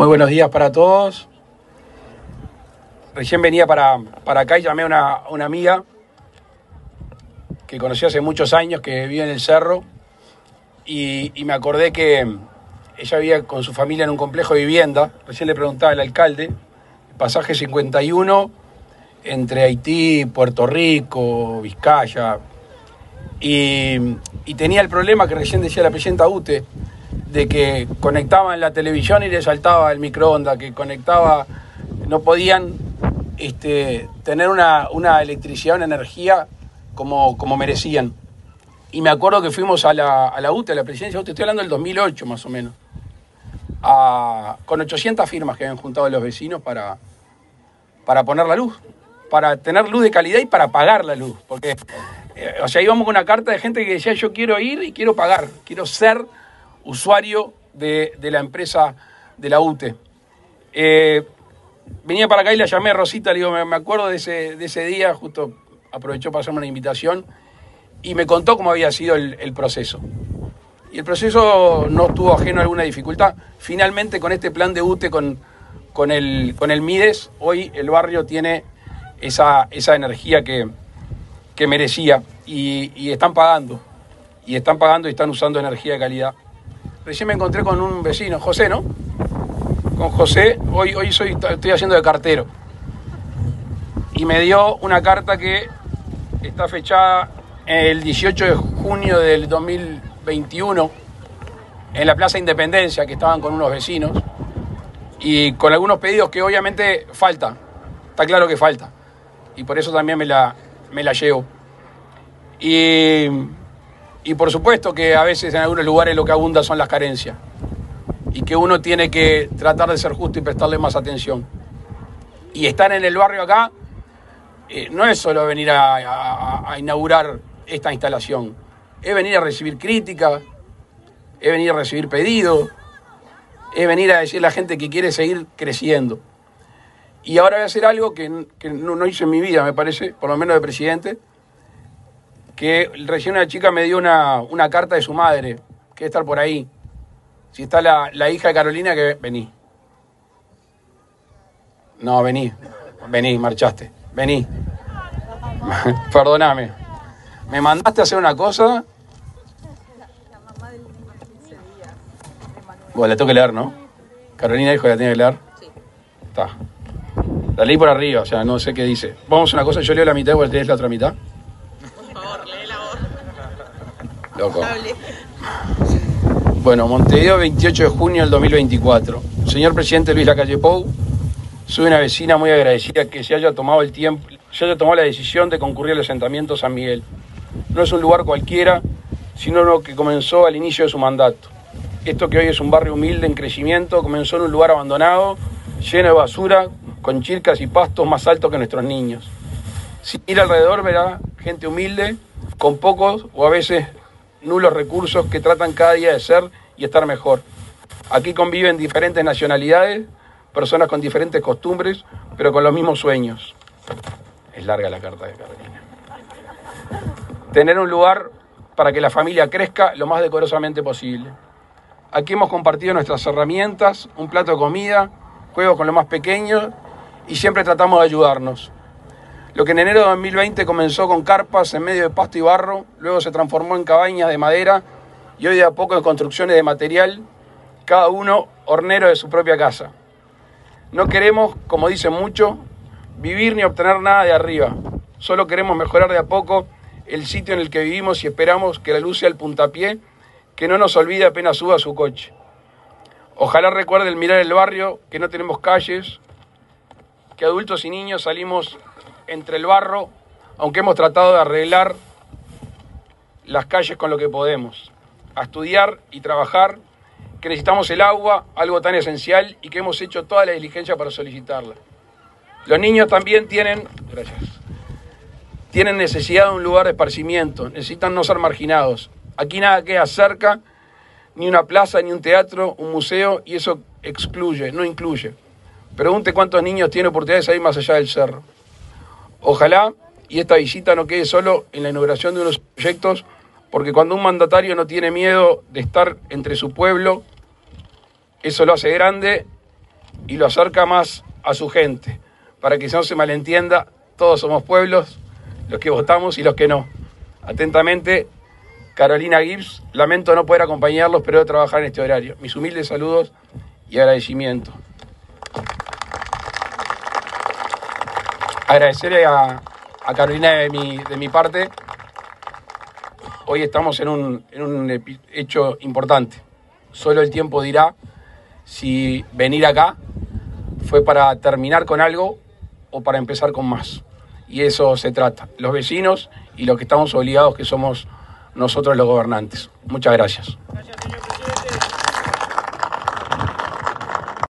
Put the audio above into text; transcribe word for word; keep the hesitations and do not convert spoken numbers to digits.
Muy buenos días para todos. Recién venía para, para acá y llamé a una, una amiga que conocí hace muchos años, que vive en el Cerro, y, y me acordé que ella vivía con su familia en un complejo de vivienda. Recién le preguntaba al alcalde, pasaje cincuenta y uno, entre Haití, Puerto Rico, Vizcaya, y, y tenía el problema que recién decía la presidenta Ute, de que conectaban la televisión y le saltaba el microondas, que conectaba, no podían este, tener una, una electricidad, una energía como, como merecían. Y me acuerdo que fuimos a la, a la Ute, a la presidencia Ute, estoy hablando del dos mil ocho más o menos, a, con ochocientas firmas que habían juntado los vecinos para, para poner la luz, para tener luz de calidad y para pagar la luz. Porque, eh, o sea, íbamos con una carta de gente que decía, yo quiero ir y quiero pagar, quiero ser usuario de, de la empresa de la Ute. Eh, venía para acá y la llamé a Rosita, le digo, me, me acuerdo de ese, de ese día, justo aprovechó para hacerme una invitación, y me contó cómo había sido el, el proceso. Y el proceso no estuvo ajeno a alguna dificultad. Finalmente, con este plan de Ute, con, con, el, con el Mides, hoy el barrio tiene esa, esa energía que, que merecía, y, y están pagando, y están pagando y están usando energía de calidad. Recién me encontré con un vecino, José, ¿no? Con José, hoy, hoy soy, estoy haciendo de cartero. Y me dio una carta que está fechada el dieciocho de junio del dos mil veintiuno en la Plaza Independencia, que estaban con unos vecinos, y con algunos pedidos que obviamente falta, está claro que falta, y por eso también me la, me la llevo. Y... Y por supuesto que a veces en algunos lugares lo que abunda son las carencias y que uno tiene que tratar de ser justo y prestarle más atención. Y estar en el barrio acá eh, no es solo venir a, a, a inaugurar esta instalación, es venir a recibir críticas, es venir a recibir pedidos, es venir a decirle a la gente que quiere seguir creciendo. Y ahora voy a hacer algo que, que no, no hice en mi vida, me parece, por lo menos de presidente, que recién una chica me dio una, una carta de su madre, que debe estar por ahí. Si está la, la hija de Carolina, que vení. No, vení, vení, marchaste, vení. Perdóname. Me mandaste a hacer una cosa. Bueno, la tengo que leer, ¿no? Carolina dijo que la tiene que leer. Sí. Está. La leí por arriba, o sea, no sé qué dice. Vamos a una cosa, yo leo la mitad y vos lees la otra mitad. Loco. Bueno, Montevideo, veintiocho de junio del dos mil veinticuatro. Señor presidente Luis Lacalle Pou, soy una vecina muy agradecida que se haya tomado el tiempo, se haya tomado la decisión de concurrir al asentamiento San Miguel. No es un lugar cualquiera, sino lo que comenzó al inicio de su mandato. Esto que hoy es un barrio humilde en crecimiento, comenzó en un lugar abandonado, lleno de basura, con chircas y pastos más altos que nuestros niños. Si mira alrededor verá gente humilde, con pocos o a veces nulos recursos, que tratan cada día de ser y estar mejor. Aquí conviven diferentes nacionalidades, personas con diferentes costumbres, pero con los mismos sueños. Es larga la carta de Carolina. Tener un lugar para que la familia crezca lo más decorosamente posible. Aquí hemos compartido nuestras herramientas, un plato de comida, juegos con los más pequeños, y siempre tratamos de ayudarnos. Lo que en enero de dos mil veinte comenzó con carpas en medio de pasto y barro, luego se transformó en cabañas de madera y hoy de a poco en construcciones de material, cada uno hornero de su propia casa. No queremos, como dicen muchos, vivir ni obtener nada de arriba. Solo queremos mejorar de a poco el sitio en el que vivimos y esperamos que la luz sea el puntapié que no nos olvide apenas suba su coche. Ojalá recuerden mirar el barrio, que no tenemos calles, que adultos y niños salimos entre el barro, aunque hemos tratado de arreglar las calles con lo que podemos, a estudiar y trabajar, que necesitamos el agua, algo tan esencial, y que hemos hecho toda la diligencia para solicitarla. Los niños también tienen, gracias, tienen necesidad de un lugar de esparcimiento, necesitan no ser marginados. Aquí nada queda cerca, ni una plaza, ni un teatro, un museo, y eso excluye, no incluye. Pregunte cuántos niños tienen oportunidad de salir más allá del cerro. Ojalá y esta visita no quede solo en la inauguración de unos proyectos, porque cuando un mandatario no tiene miedo de estar entre su pueblo, eso lo hace grande y lo acerca más a su gente. Para que no se malentienda, todos somos pueblos, los que votamos y los que no. Atentamente, Carolina Gibbs. Lamento no poder acompañarlos, pero de trabajar en este horario. Mis humildes saludos y agradecimiento. Agradecerle a, a Carolina de mi, de mi parte. Hoy estamos en un, en un hecho importante. Solo el tiempo dirá si venir acá fue para terminar con algo o para empezar con más. Y eso se trata. Los vecinos y los que estamos obligados, que somos nosotros los gobernantes. Muchas gracias. Gracias, señor.